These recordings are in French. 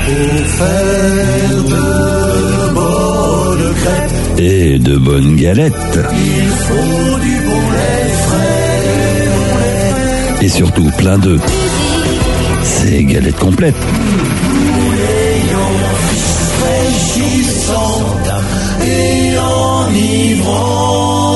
Pour faire de bonnes crêpes et de bonnes galettes, il faut du bon lait frais. Et surtout plein d'œufs. C'est galette complète. Fraîchissante et enivrante.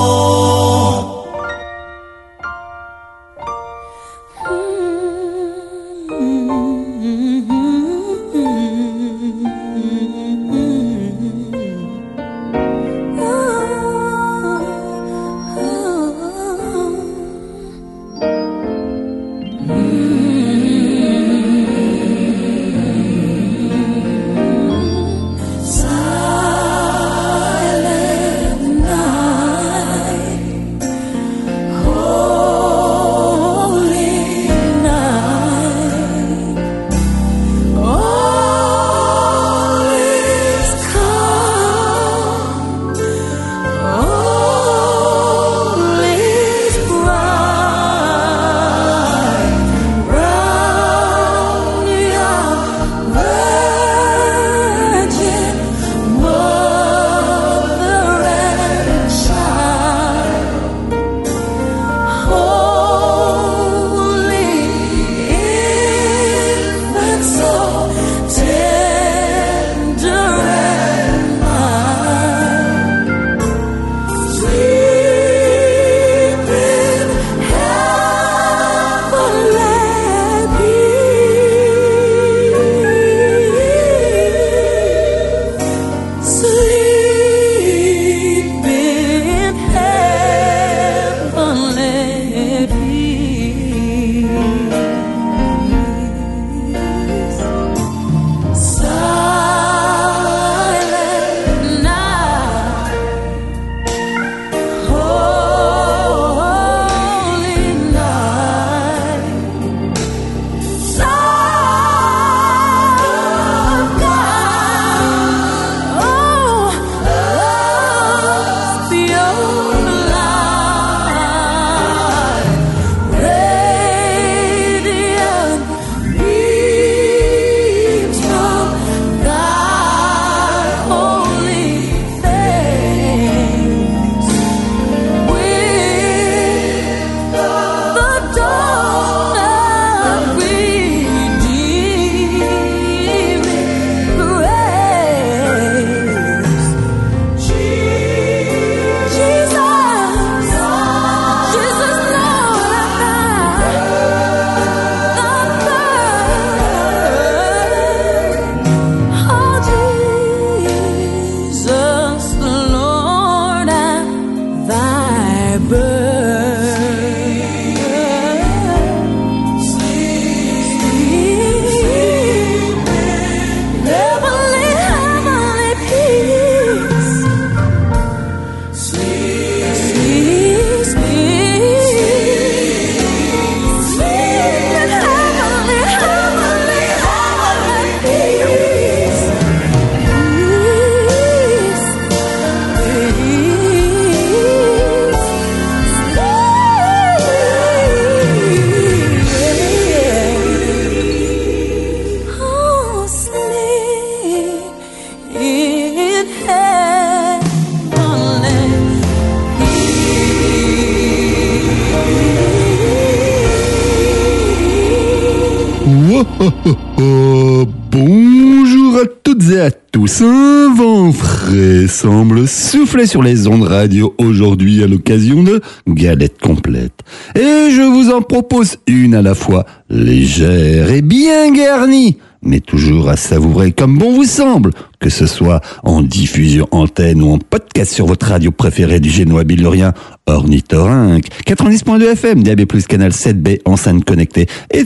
Bonjour à toutes et à tous. Un vent frais semble souffler sur les ondes radio aujourd'hui à l'occasion de Galette Complète. Et je vous en propose une à la fois légère et bien garnie, mais toujours à savourer comme bon vous semble, que ce soit en diffusion antenne ou en podcast sur votre radio préférée du Génois Billorien, Ornithorynque, 90.2 FM, DAB+, canal 7B, enceinte connectée et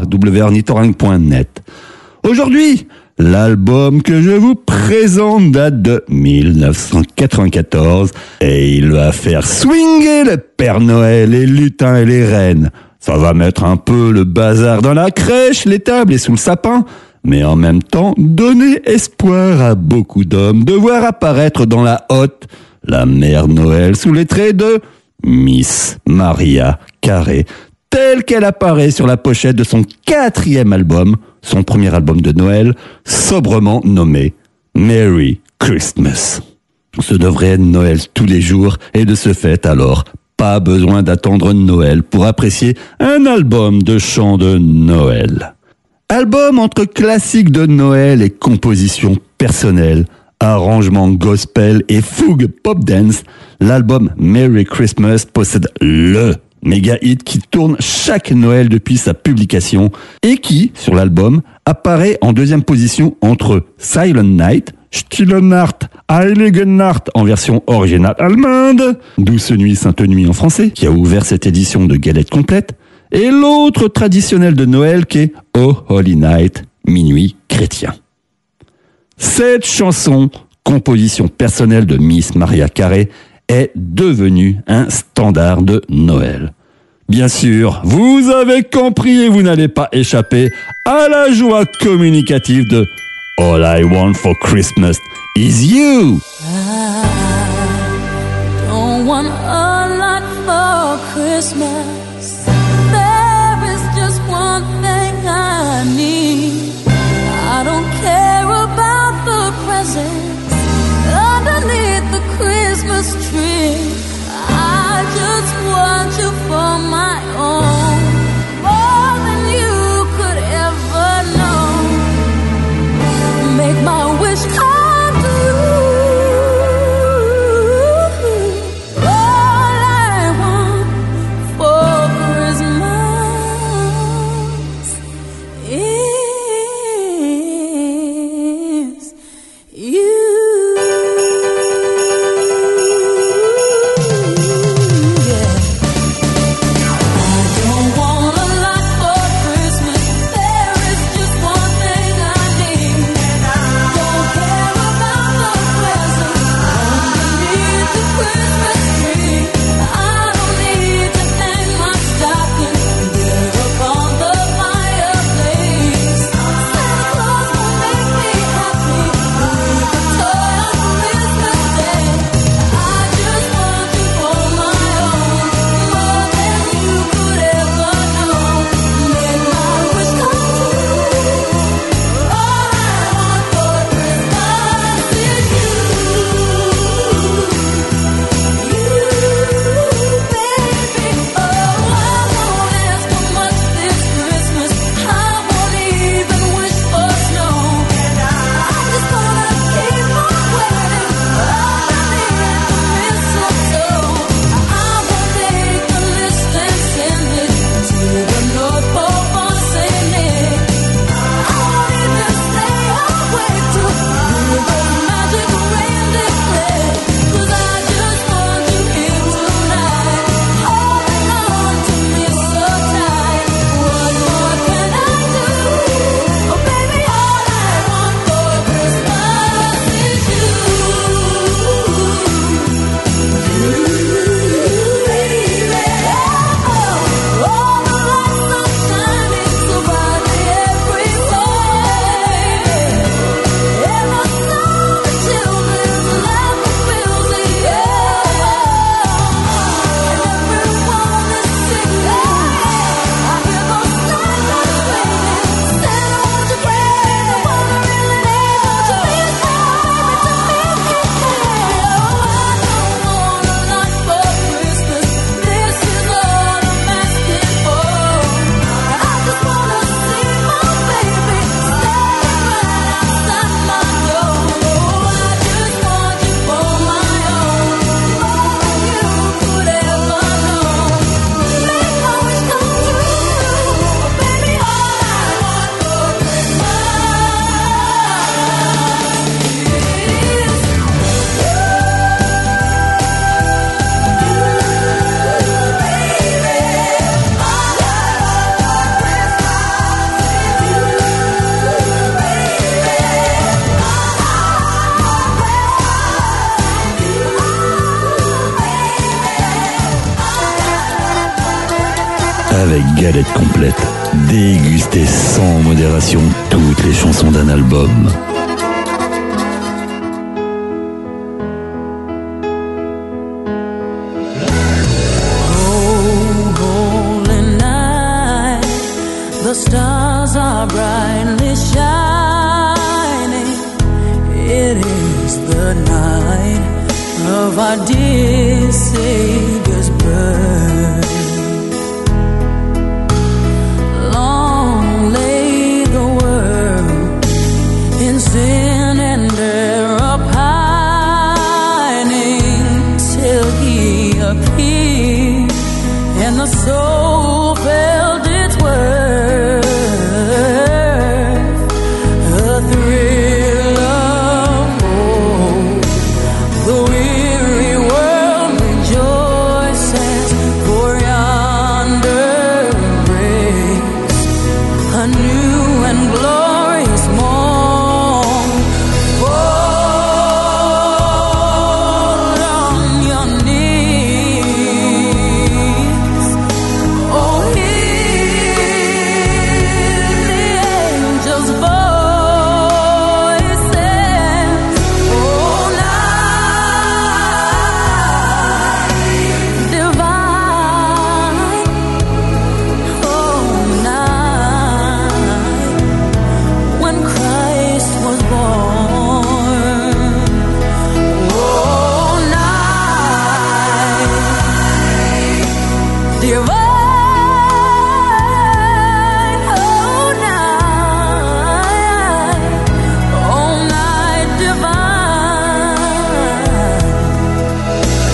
www.ornithorynque.net. Aujourd'hui, l'album que je vous présente date de 1994 et il va faire swinguer le Père Noël, les lutins et les reines. Ça va mettre un peu le bazar dans la crèche, les tables et sous le sapin, mais en même temps donner espoir à beaucoup d'hommes de voir apparaître dans la hotte la Mère Noël sous les traits de Miss Maria Carré, telle qu'elle apparaît sur la pochette de son 4e album, son premier album de Noël, sobrement nommé Merry Christmas. Ce devrait être Noël tous les jours et de ce fait alors, pas besoin d'attendre Noël pour apprécier un album de chants de Noël. Album entre classiques de Noël et compositions personnelles, arrangements gospel et fougue pop dance, l'album Merry Christmas possède le méga hit qui tourne chaque Noël depuis sa publication et qui, sur l'album, apparaît en 2e position entre Silent Night, Stille Nacht, Heilige Nacht en version originale allemande, Douce Nuit, Sainte Nuit en français, qui a ouvert cette édition de Galette Complète, et l'autre traditionnel de Noël qui est Oh Holy Night, Minuit chrétien. Cette chanson, composition personnelle de Miss Mariah Carey, est devenue un standard de Noël. Bien sûr, vous avez compris et vous n'allez pas échapper à la joie communicative de All I Want for Christmas is You. I don't want a lot for Christmas. There is just one thing I need. I don't care about the presents underneath the Christmas tree. I just want you for my own, more than you could ever know. Make my wish come true. All I want for Christmas is you. Avec Galette Complète, dégustez sans modération toutes les chansons d'un album. Oh, holy night. brightly shining. It is the night of our dear Savior's birth. Long lay the world in sin and error pining, till He appeared and the soul felt its worth. A thrill of hope, the weary world rejoices, for yonder breaks a new and glorious morn. Fall on your knees, oh, hear the angels' voices. Oh, night divine, oh, night when Christ was born. Oh, night divine, oh, night divine.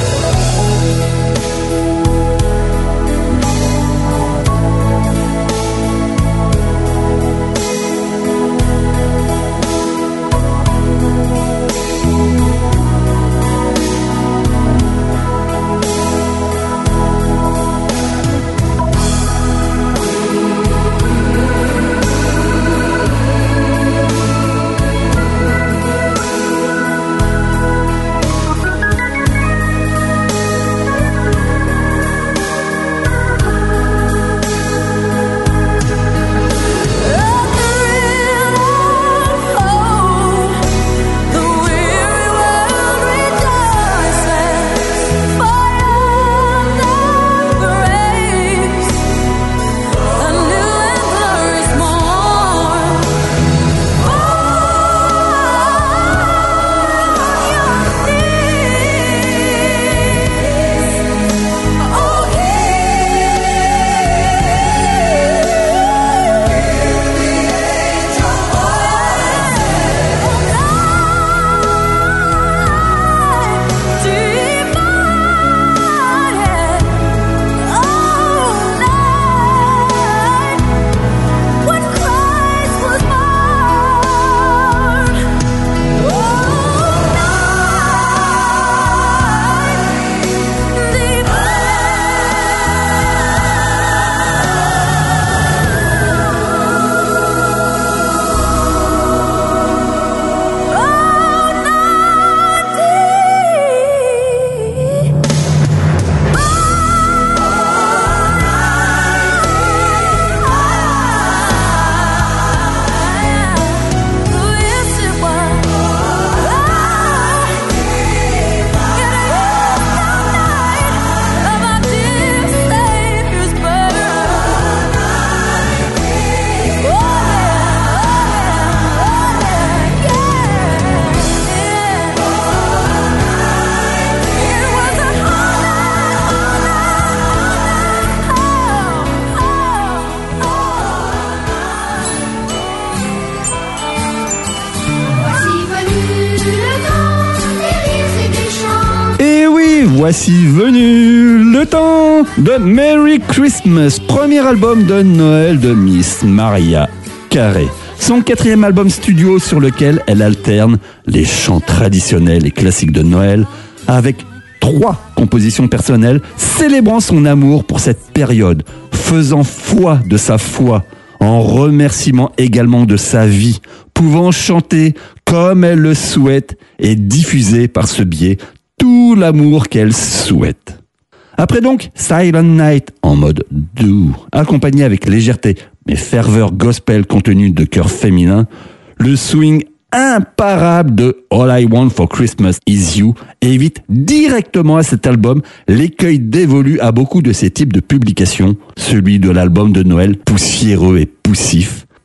Voici venu le temps de Merry Christmas, premier album de Noël de Miss Mariah Carey. Son 4e album studio sur lequel elle alterne les chants traditionnels et classiques de Noël avec 3 compositions personnelles célébrant son amour pour cette période, faisant foi de sa foi, en remerciement également de sa vie, pouvant chanter comme elle le souhaite et diffuser par ce biais tout l'amour qu'elle souhaite. Après donc Silent Night en mode doux, accompagné avec légèreté mais ferveur gospel contenue de chœurs féminins, le swing imparable de All I Want for Christmas Is You évite directement à cet album l'écueil dévolu à beaucoup de ces types de publications, celui de l'album de Noël poussiéreux et poussif,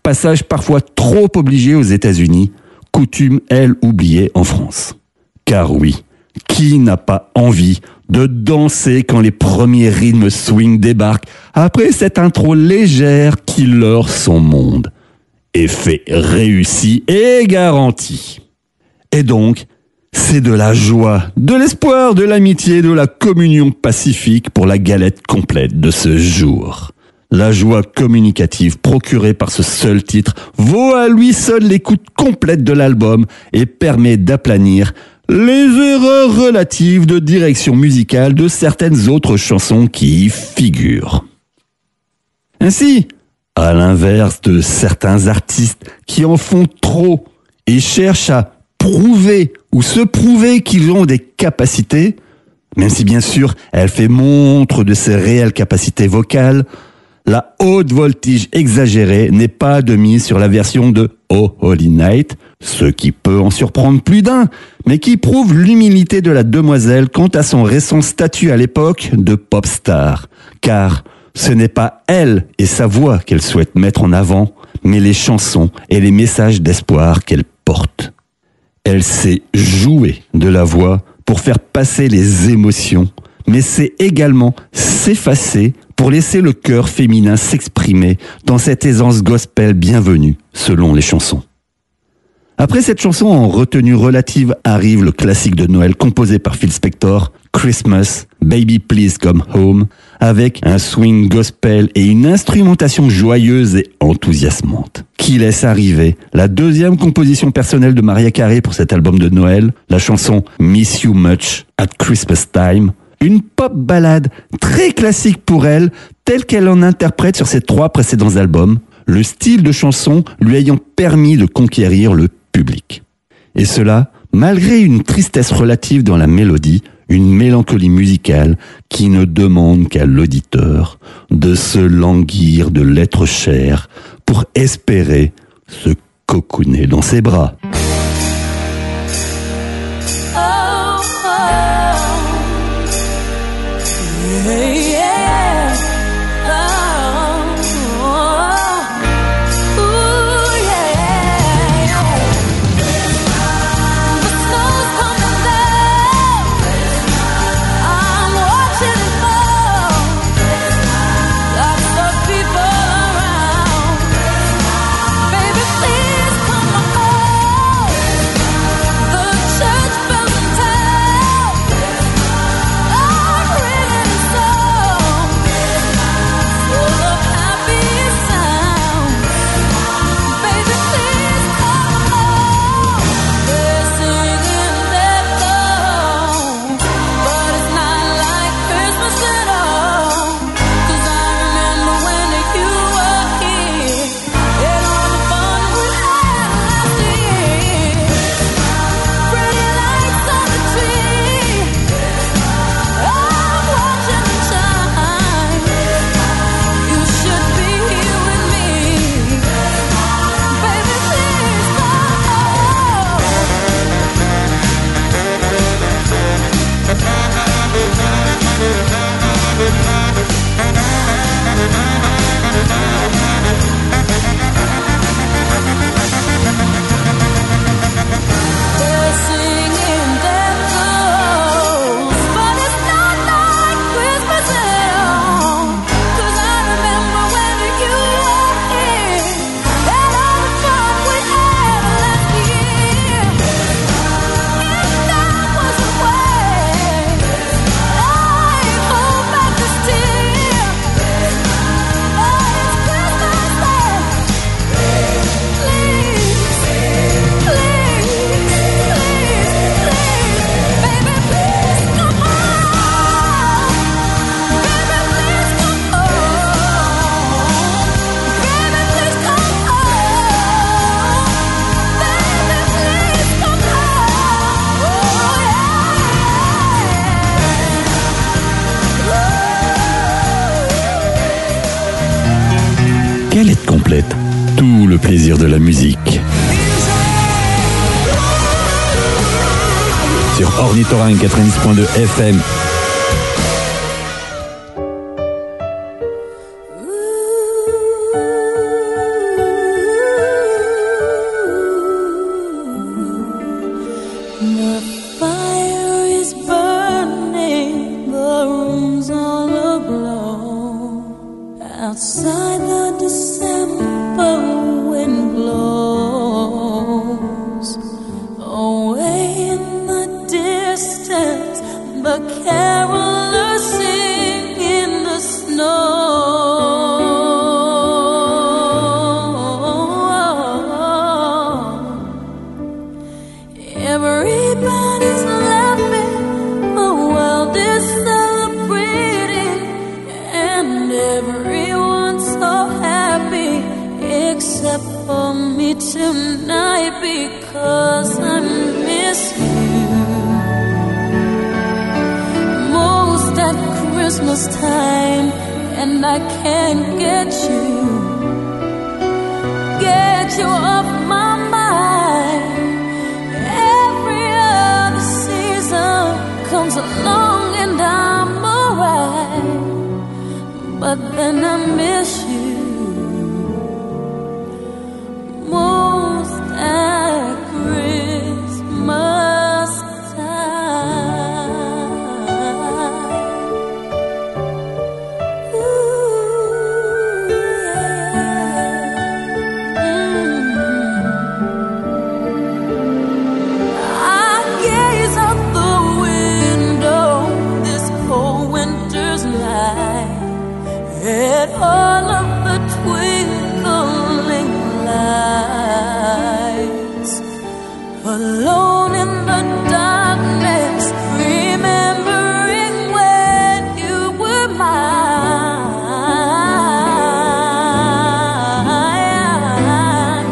passage parfois trop obligé aux États-Unis, coutume, elle, oubliée en France. Car oui, qui n'a pas envie de danser quand les premiers rythmes swing débarquent après cette intro légère qui leurre son monde? Effet réussi et garanti. Et donc, c'est de la joie, de l'espoir, de l'amitié, de la communion pacifique pour la galette complète de ce jour. La joie communicative procurée par ce seul titre vaut à lui seul l'écoute complète de l'album et permet d'aplanir les erreurs relatives de direction musicale de certaines autres chansons qui y figurent. Ainsi, à l'inverse de certains artistes qui en font trop et cherchent à prouver ou se prouver qu'ils ont des capacités, même si bien sûr elle fait montre de ses réelles capacités vocales, la haute voltige exagérée n'est pas de mise sur la version de Oh Holy Night, ce qui peut en surprendre plus d'un, mais qui prouve l'humilité de la demoiselle quant à son récent statut à l'époque de pop star. Car ce n'est pas elle et sa voix qu'elle souhaite mettre en avant, mais les chansons et les messages d'espoir qu'elle porte. Elle sait jouer de la voix pour faire passer les émotions, mais sait également s'effacer pour laisser le cœur féminin s'exprimer dans cette aisance gospel bienvenue, selon les chansons. Après cette chanson en retenue relative arrive le classique de Noël composé par Phil Spector, Christmas, Baby Please Come Home, avec un swing gospel et une instrumentation joyeuse et enthousiasmante, qui laisse arriver la deuxième composition personnelle de Mariah Carey pour cet album de Noël, la chanson Miss You Much at Christmas Time, une pop ballade très classique pour elle, telle qu'elle en interprète sur ses 3 précédents albums, le style de chanson lui ayant permis de conquérir le public. Et cela, malgré une tristesse relative dans la mélodie, une mélancolie musicale qui ne demande qu'à l'auditeur de se languir de l'être cher pour espérer se cocooner dans ses bras. Galette complète, tout le plaisir de la musique. Sur Ornithorynque 90.2 FM. me tonight because I miss you most at Christmas time, and I can't get you off my mind. Every other season comes along and I'm alright, but then I miss you most at Christmas time. Ooh, yeah. I gaze out the window this cold winter's night at all of the twinkling lights, alone in the darkness, remembering when you were mine.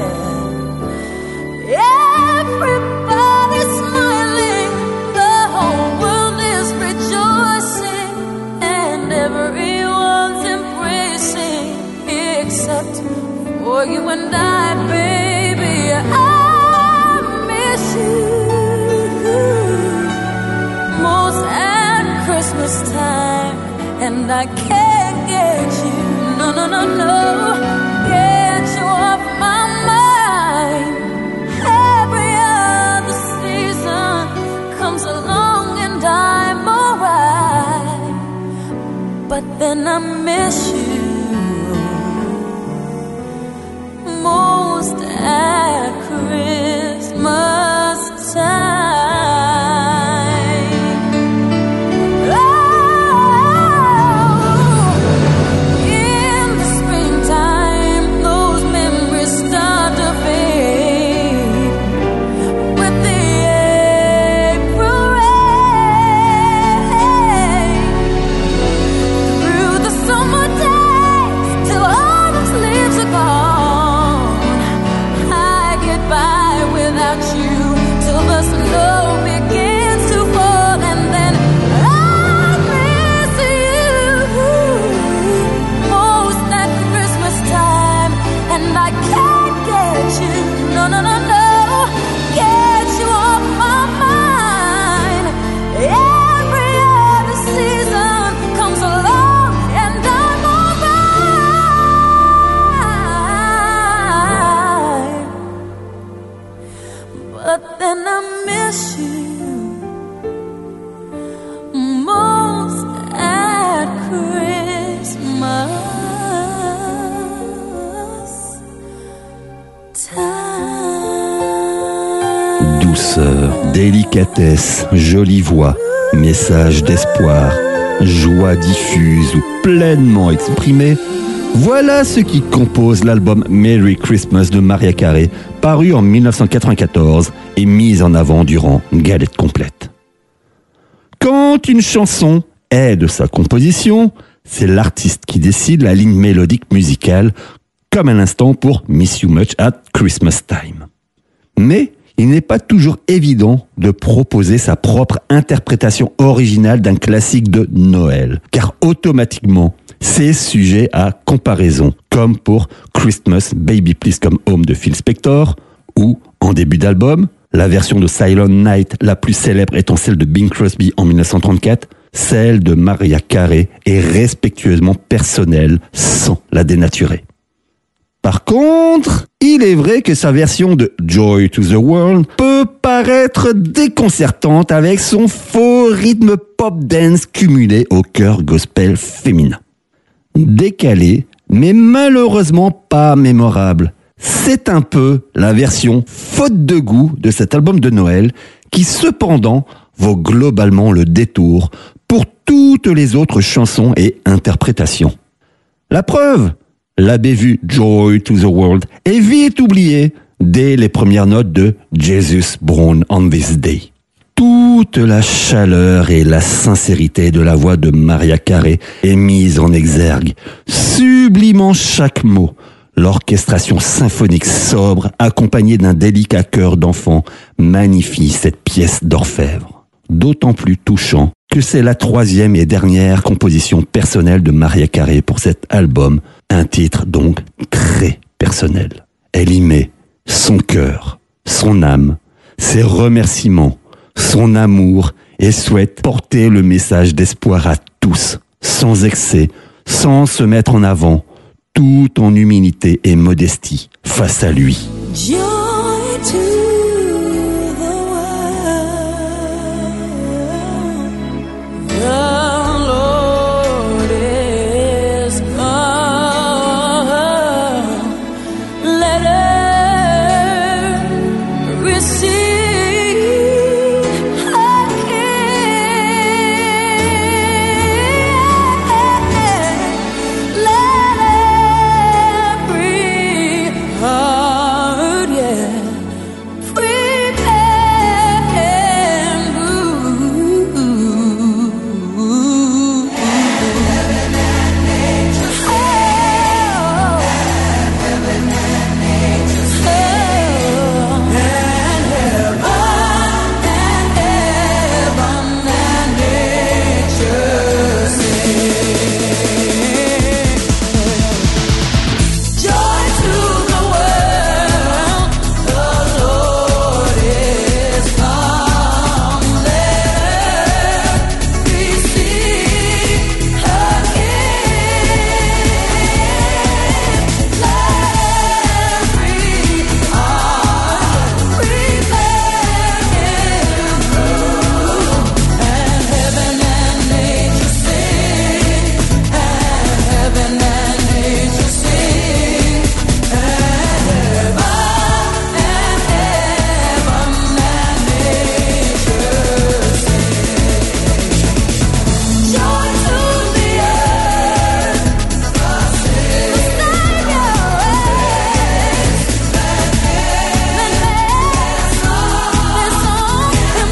Yeah. Everybody's smiling, the whole world is rejoicing, and everyone's embracing except for you and I, baby. I miss you most at Christmas time, and I can't get you, no, no, no, no, get you off my mind. Every other season comes along and I'm alright, but then I miss you most at Christmas time. Oh, in the springtime, those memories start to fade with the April rain. Through the summer days till autumn's leaves are gone, by without you till the snow begins to fall, and then I miss you most at Christmas time, and I can't get you, no, no, no, no, get you off my mind. Every other season comes along and I'm alright, but then I miss you most at Christmas time. Douceur, délicatesse, jolie voix, message d'espoir, joie diffuse ou pleinement exprimée, voilà ce qui compose l'album Merry Christmas de Mariah Carey, paru en 1994 et mis en avant durant Galette complète. Quand une chanson est de sa composition, c'est l'artiste qui décide la ligne mélodique musicale, comme à l'instant pour Miss You Much at Christmas Time. Mais il n'est pas toujours évident de proposer sa propre interprétation originale d'un classique de Noël, car automatiquement, c'est sujet à comparaison, comme pour Christmas Baby Please Come Home de Phil Spector, ou, en début d'album, la version de Silent Night la plus célèbre étant celle de Bing Crosby en 1934, celle de Mariah Carey est respectueusement personnelle, sans la dénaturer. Par contre, il est vrai que sa version de Joy to the World peut paraître déconcertante avec son faux rythme pop dance cumulé au chœur gospel féminin. Décalé, mais malheureusement pas mémorable. C'est un peu la version faute de goût de cet album de Noël qui cependant vaut globalement le détour pour toutes les autres chansons et interprétations. La preuve, la bévue Joy to the World est vite oubliée dès les premières notes de Jesus Born on This Day. Toute la chaleur et la sincérité de la voix de Mariah Carey est mise en exergue, sublimant chaque mot, L'orchestration symphonique sobre, accompagnée d'un délicat chœur d'enfant, magnifie cette pièce d'orfèvre. D'autant plus touchant que c'est la 3e et dernière composition personnelle de Mariah Carey pour cet album, un titre donc très personnel. Elle y met son cœur, son âme, ses remerciements, son amour et souhaite porter le message d'espoir à tous, sans excès, sans se mettre en avant, tout en humilité et modestie face à lui. Joy to the world, the Lord is come. Let her receive her King. Let every heart, yeah, prepare and move. Heaven and nature sing. Heaven and nature sing. And heaven and nature sing. Joy to the world, the Lord is come. Let her receive her King. Let every heart prepare and move. And heaven and nature sing. And heaven and nature sing. And heaven and nature sing. Joy to the earth, the Savior reigns. Let His song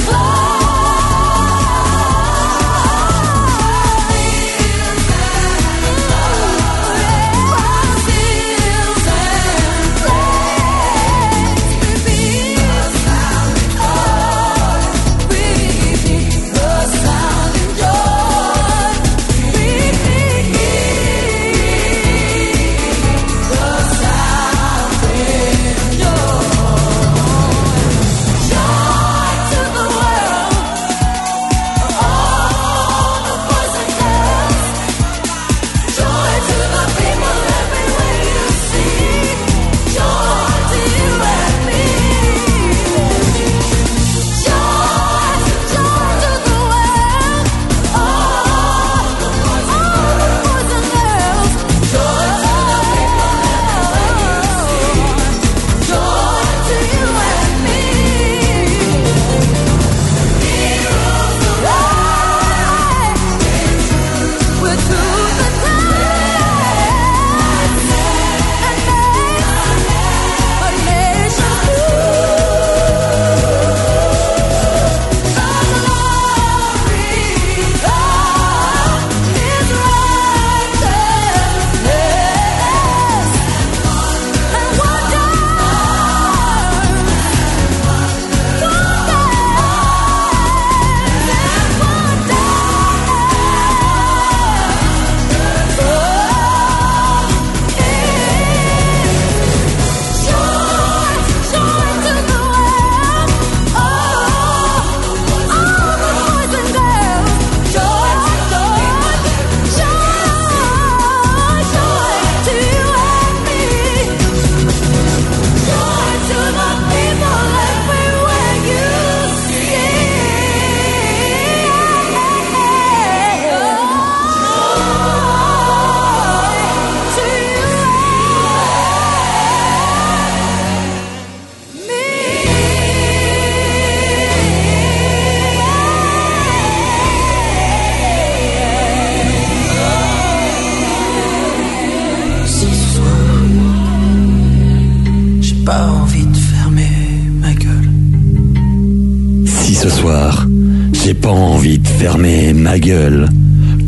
pas envie de fermer ma gueule. Si ce soir, j'ai pas envie de fermer ma gueule,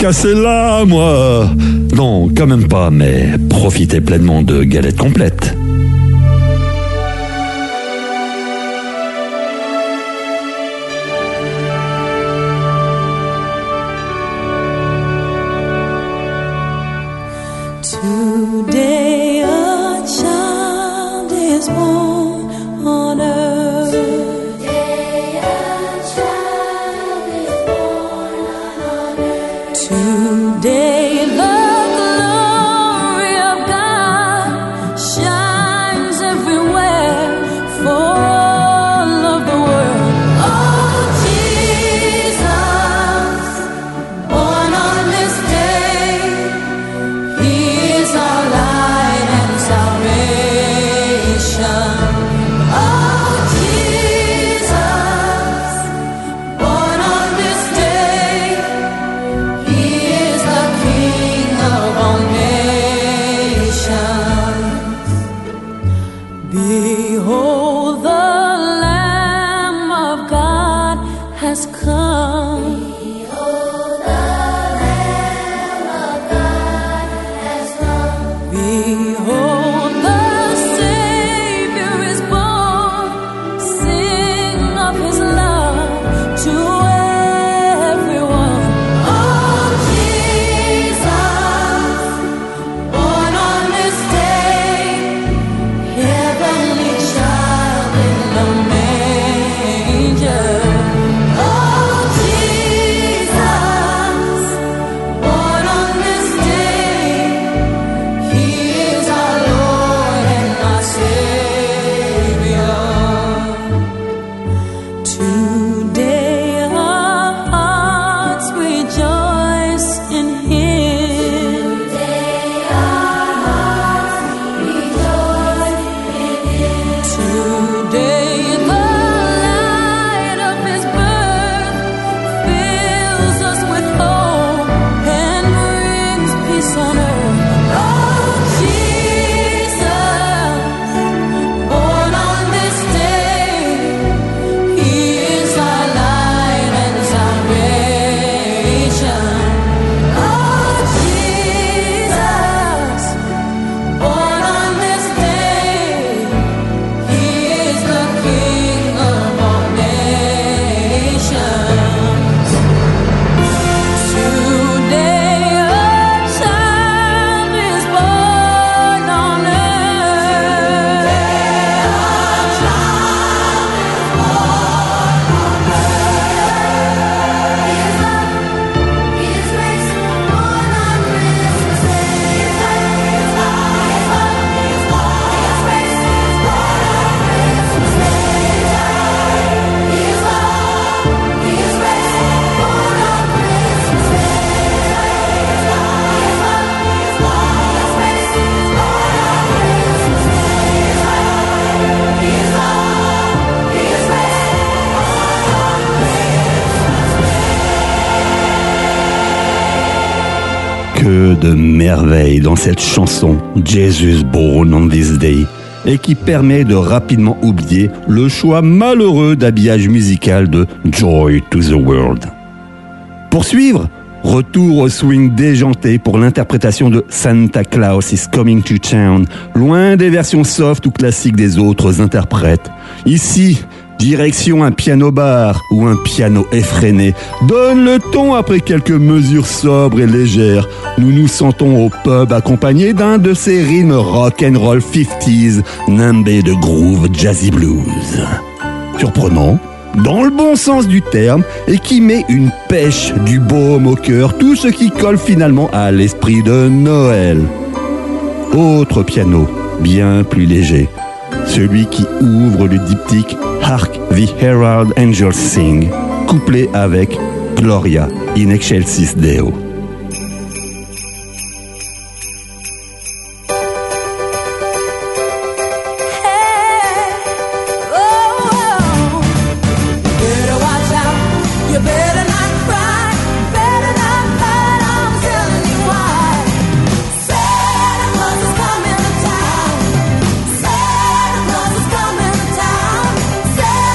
casser là, moi. Non, quand même pas, mais profitez pleinement de Galette Complète. Today a child is born on earth. Today a child is born on earth. Today the glory of God shines everywhere for all of the world. Oh Jesus, born on this day, He is our light and salvation. Oh Jesus, born on this day, He is the King of all nations. Behold, the Lamb of God has come. Behold, the Lamb of God has come. Behold, the Savior is born. Sing of His love to everyone. Oh Jesus, born on this day, heavenly child in the manger. Oh Jesus, born on this day, He is our Lord and our Savior. Today our hearts rejoice in Him. Today our hearts rejoice in Him. Today the light of His birth fills us with hope and brings peace on earth. Oh Jesus, born on this day, He is our light and salvation. Oh Jesus, born on this day, He is the King of all nations. Today a child is born on earth. Today a child is born on earth. He is love, He is grace, born on Christmas Day. He is love, He is love, He is love, He is grace, born on Christmas Day. He is love, He is grace, born on Christmas Day. Que de merveilles dans cette chanson Jesus Born on This Day, et qui permet de rapidement oublier le choix malheureux d'habillage musical de Joy to the World. Pour suivre, retour au swing déjanté pour l'interprétation de Santa Claus is Coming to Town, loin des versions soft ou classiques des autres interprètes. Ici, direction un piano-bar ou un piano effréné donne le ton après quelques mesures sobres et légères. Nous nous sentons au pub accompagnés d'un de ces rythmes rock'n'roll 50s, nimbés de groove jazzy blues. Surprenant, dans le bon sens du terme, et qui met une pêche, du baume au cœur, tout ce qui colle finalement à l'esprit de Noël. Autre piano, bien plus léger, celui qui ouvre le diptyque Hark the Herald Angels Sing, couplé avec Gloria in Excelsis Deo.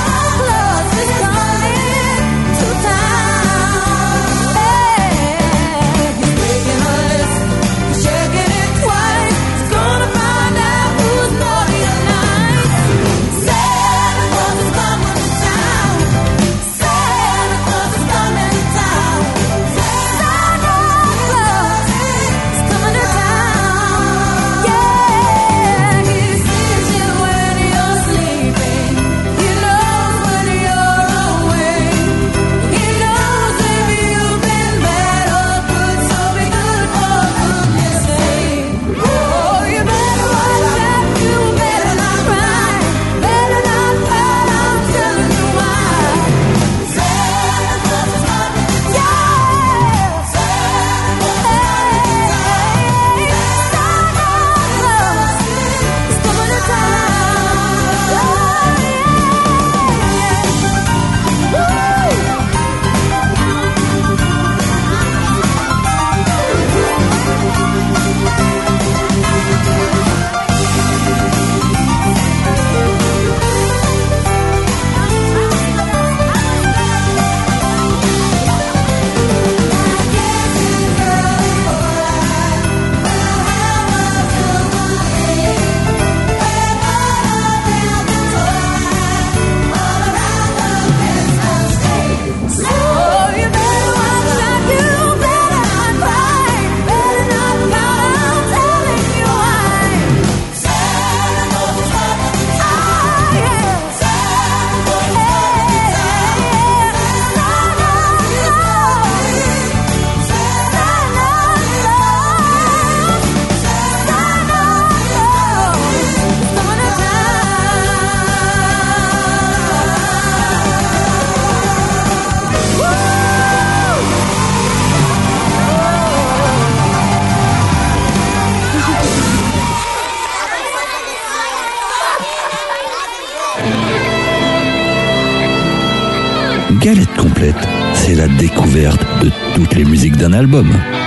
Santa Claus is coming to town. Galette complète, c'est la découverte de toutes les musiques d'un album.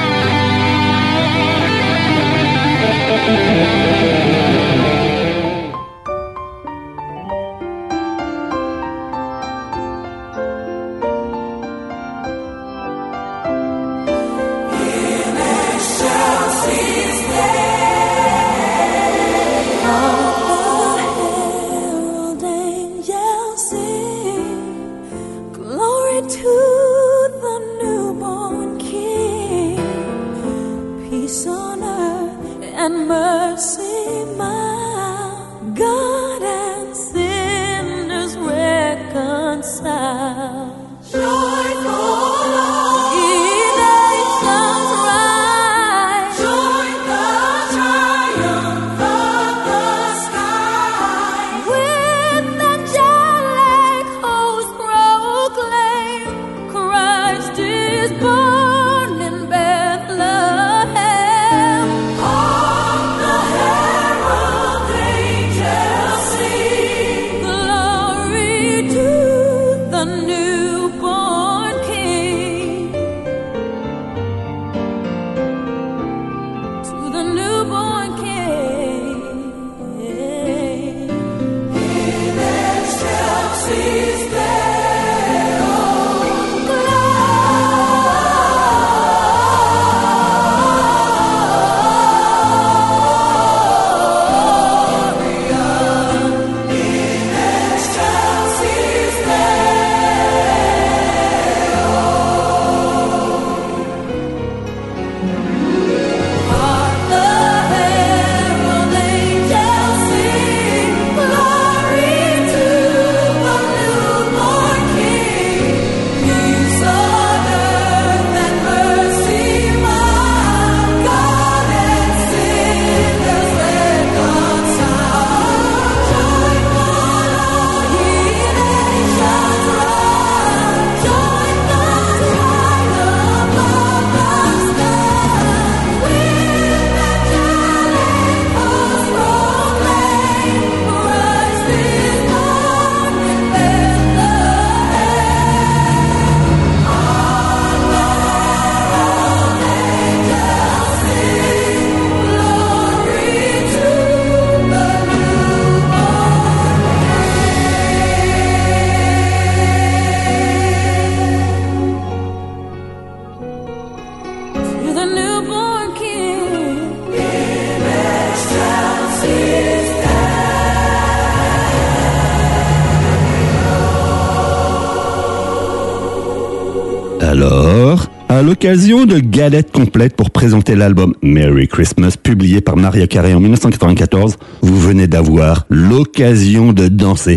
Alors, à l'occasion de Galette complète pour présenter l'album Merry Christmas publié par Mariah Carey en 1994, vous venez d'avoir l'occasion de danser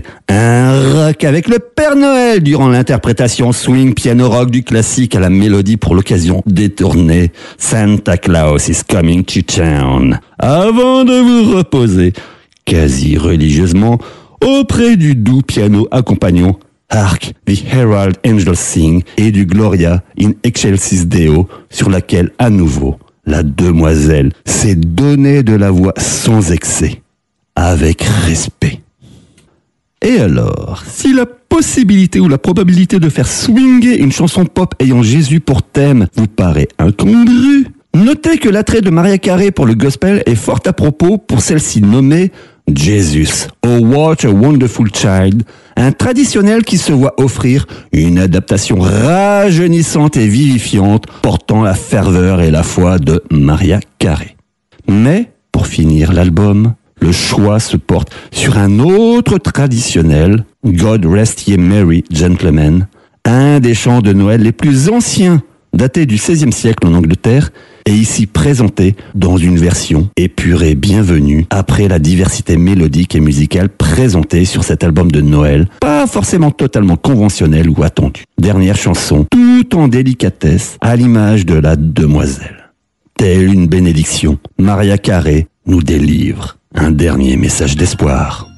un rock avec le Père Noël durant l'interprétation swing piano rock du classique à la mélodie pour l'occasion détournée Santa Claus is coming to town. Avant de vous reposer, quasi religieusement, auprès du doux piano accompagnant Hark the Herald Angels Sing et du Gloria in Excelsis Deo, sur laquelle, à nouveau, la demoiselle s'est donné de la voix sans excès, avec respect. Et alors, si la possibilité ou la probabilité de faire swinger une chanson pop ayant Jésus pour thème vous paraît incongrue, notez que l'attrait de Mariah Carey pour le gospel est fort à propos pour celle-ci nommée Jesus, Oh What a Wonderful Child, un traditionnel qui se voit offrir une adaptation rajeunissante et vivifiante portant la ferveur et la foi de Mariah Carey. Mais, pour finir l'album, le choix se porte sur un autre traditionnel, God Rest Ye Merry Gentlemen, un des chants de Noël les plus anciens, daté du XVIe siècle en Angleterre, et ici présenté dans une version épurée bienvenue après la diversité mélodique et musicale présentée sur cet album de Noël, pas forcément totalement conventionnel ou attendu. Dernière chanson, tout en délicatesse, à l'image de la demoiselle. Telle une bénédiction, Mariah Carey nous délivre un dernier message d'espoir.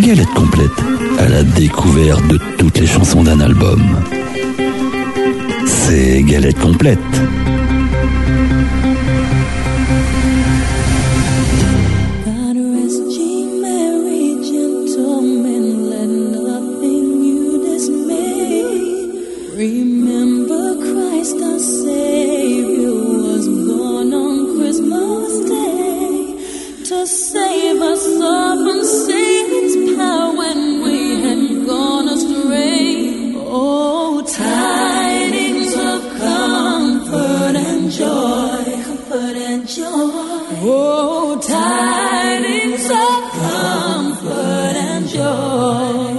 Galette complète à la découverte de toutes les chansons d'un album. C'est Galette complète. God rest ye merry gentlemen, let nothing you dismay. Remember Christ our Savior was born on Christmas Day to save us all from Satan's power when we had gone astray. Oh, tidings of comfort and joy, comfort and joy. Oh, tidings of comfort and joy.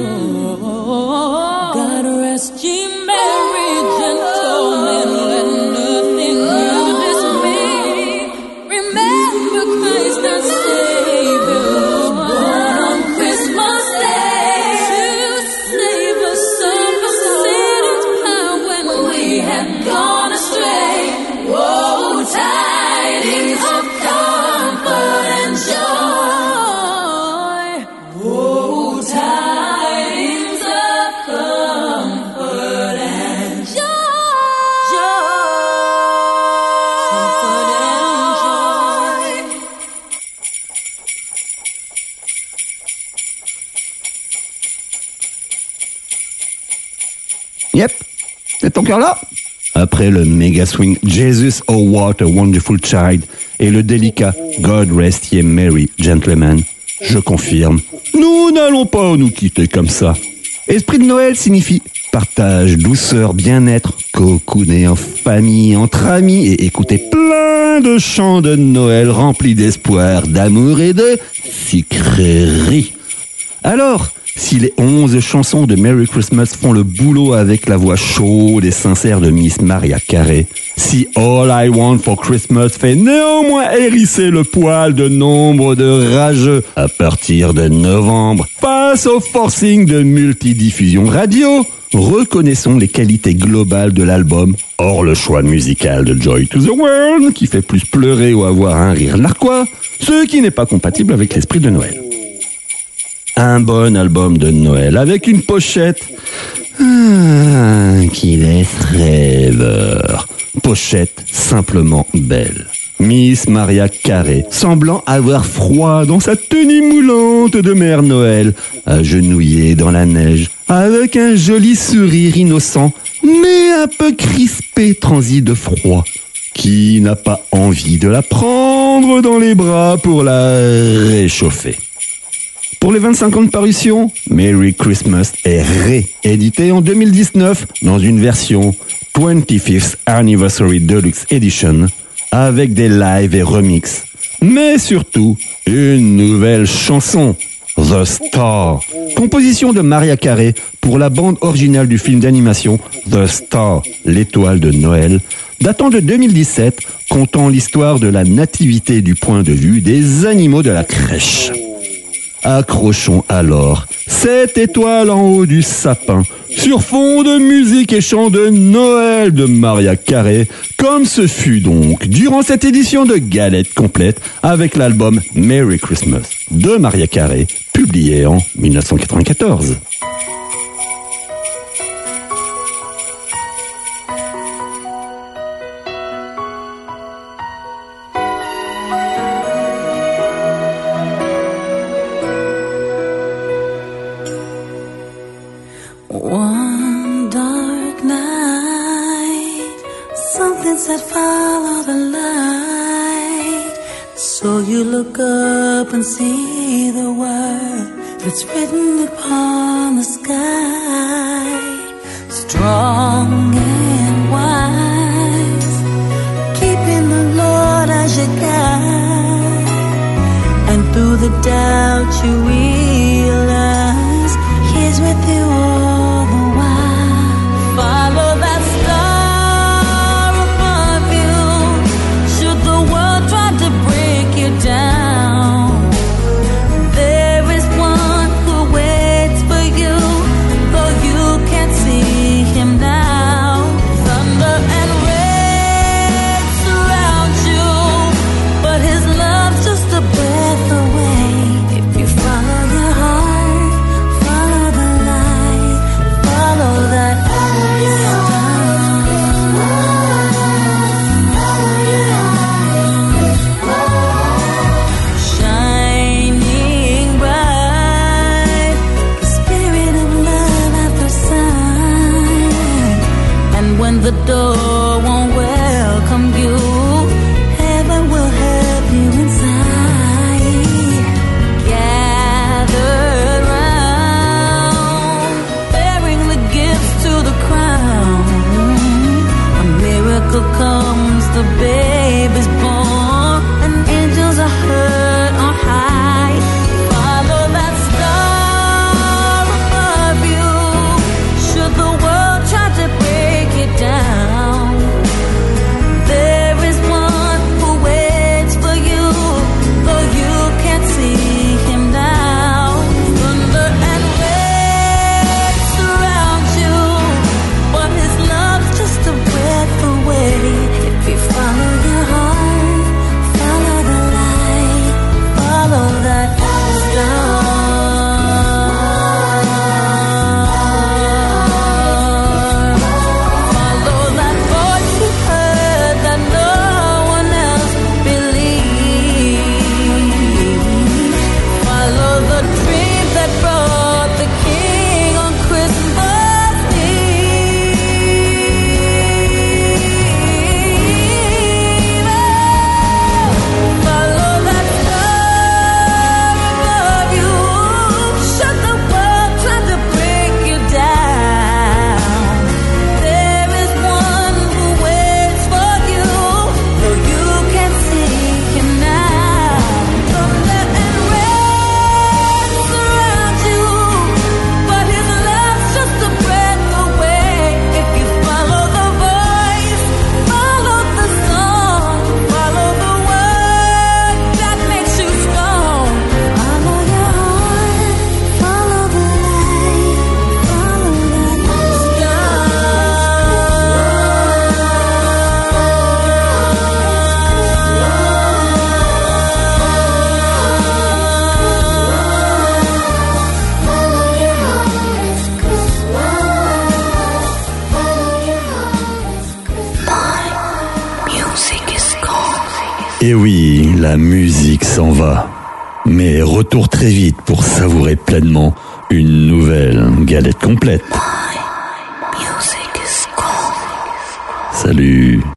God rest ye merry gentlemen, let nothing you dismay. Remember Christ our Savior was born on Christmas Day to save us all from Satan's power when we had gone astray. Oh, tidings of comfort and joy. Oh, tidings of comfort and joy. Comfort and joy. Yep, c'est encore là. Après le méga swing Jesus, oh what a wonderful child et le délicat God rest ye merry gentlemen, je confirme, nous n'allons pas nous quitter comme ça. Esprit de Noël signifie partage, douceur, bien-être, cocooner en famille, entre amis et écouter plein de chants de Noël remplis d'espoir, d'amour et de sucrerie. Alors, si les 11 chansons de Merry Christmas font le boulot avec la voix chaude et sincère de Miss Mariah Carey, si All I Want for Christmas fait néanmoins hérisser le poil de nombre de rageux à partir de novembre face au forcing de multidiffusion radio, reconnaissons les qualités globales de l'album, hors le choix musical de Joy to the World qui fait plus pleurer ou avoir un rire narquois, ce qui n'est pas compatible avec l'esprit de Noël. Un bon album de Noël avec une pochette qui laisse rêveur. Pochette simplement belle. Miss Mariah Carey, semblant avoir froid dans sa tenue moulante de Mère Noël, agenouillée dans la neige, avec un joli sourire innocent, mais un peu crispé transi de froid. Qui n'a pas envie de la prendre dans les bras pour la réchauffer? Pour les 25 ans de parution, Merry Christmas est réédité en 2019 dans une version 25th Anniversary Deluxe Edition avec des lives et remixes, mais surtout une nouvelle chanson, The Star, composition de Mariah Carey pour la bande originale du film d'animation The Star, l'étoile de Noël, datant de 2017, contant l'histoire de la nativité du point de vue des animaux de la crèche. Accrochons alors cette étoile en haut du sapin, sur fond de musique et chants de Noël de Mariah Carey, comme ce fut donc durant cette édition de Galette complète avec l'album Merry Christmas de Mariah Carey, publié en 1994. One dark night, something said follow the light. So you look up and see the word that's written upon the sky. Strong and wise, keeping the Lord as your guide. And through the doubt you realize He's with you all the while. Follow that star above you. Should the world try to break you down, there is one who waits for you, though you can't see Him now. Thunder and rain surround you, but His love's just a breath away if you follow And when the door won't welcome you, heaven will help you inside. Gathered round, bearing the gifts to the crown. A miracle comes, the baby's born, and angels are heard on high. Follow that star above you. Should the world try to break it down, there is one who waits for you, though you can't see him now. Thunder and rain surround you, but his love's just a breath away. If you follow your heart, follow the light, follow that star. Follow that voice you heard that no one else believed. Follow the dream that brought the King on Christmas Eve. Follow that star above you. Should the world try to break you down, there is one who waits for you, though you can't see him now. Thunder and rain surround you, but his love's just a breath away. If you follow the voice, follow the song, follow the word that makes you strong. Follow your heart, follow the light, follow that music is gone. Et oui, la musique s'en va. Mais retour très vite pour savourer pleinement une nouvelle galette complète. Music is gone. Salut.